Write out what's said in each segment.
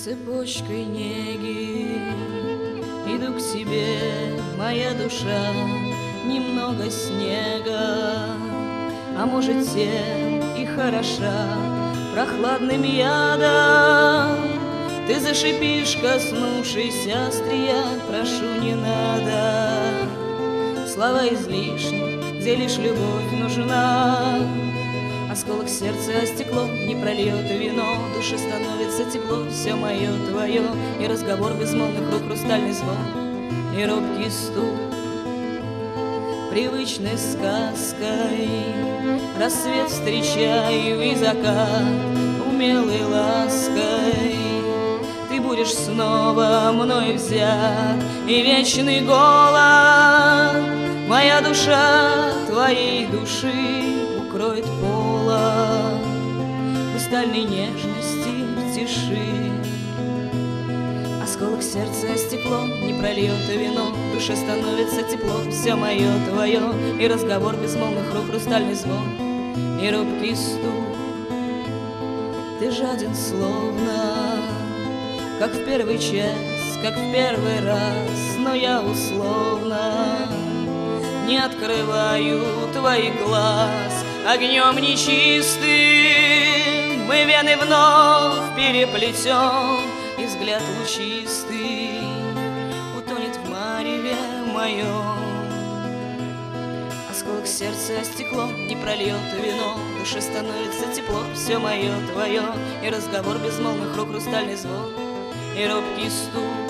Цепочкой неги иду к тебе, моя душа, немного снега, а может тем и хороша прохладным ядом. Ты зашипишь, коснувшись острия, прошу, не надо. Слова излишни, где лишь любовь нужна. Осколок сердца о стекло не прольет вино, душе становится тепло, все мое твое. И разговор безмолвных рук, хрустальный звон, и робкий стук привычной сказкой. Рассвет встречаю и закат умелой лаской. Ты будешь снова мной взят, и вечный голод моя душа твоей души укроет поло хрустальной нежности в тиши. Осколок сердца о стекло не прольет вино, душе становится тепло, все мое твое. И разговор безмолвных рук, хрустальный звон, и робкий стук. Ты жаден словно, как в первый час, как в первый раз, но я условно не открываю твоих глаз. Огнем нечистым мы вены вновь переплетем, и взгляд лучистый утонет в мареве моем. Осколок сердца о стекло не прольет вино, душе становится тепло, все мое твое. И разговор безмолвных рук, хрустальный звон, и робкий стук.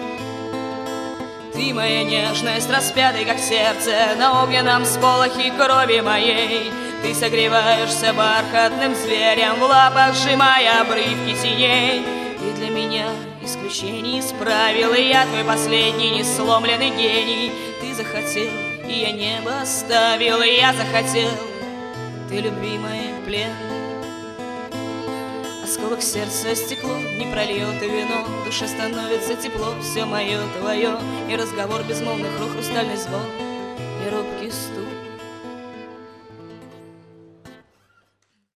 Ты моя нежность, распятый как сердце на огненном сполохе крови моей. Ты согреваешься бархатным зверем в лапах, сжимая обрывки теней. Ты для меня исключение из правил, и я твой последний несломленный гений. Ты захотел, и я небо оставил, и я захотел. Ты любимая плен. Осколок сердца стекло не прольет вино, душе становится тепло, все мое твое. И разговор безмолвных рук, хрустальный звон, и робкий стук.